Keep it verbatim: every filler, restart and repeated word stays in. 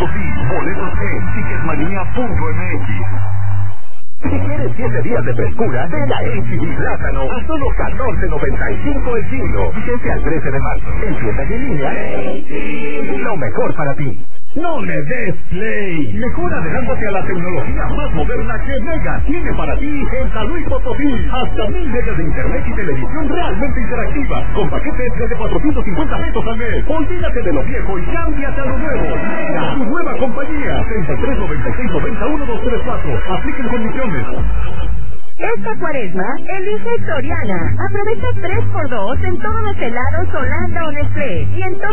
Potosí. Boletos en ticketmanía punto m x. Si quieres siete días de frescura, ven a H E B Plátano a solo catorce noventa y cinco el kilo. Vigente al trece de marzo. En tiendas en línea. Lo mejor para ti. No le des play. Mejor adelántate a la tecnología más moderna que Mega tiene para ti en San Luis Potosí. Hasta mil megas de internet y televisión realmente interactiva. Con paquetes desde cuatrocientos cincuenta pesos al mes. Olvídate de lo viejo y cámbiate a lo nuevo. Mega, tu nueva compañía. treinta y tres noventa y seis noventa uno dos tres cuatro. Apliquen condiciones. Esta cuaresma, elige Soriana. Aprovecha tres por dos en todos los helados Holanda o Nestlé. Y en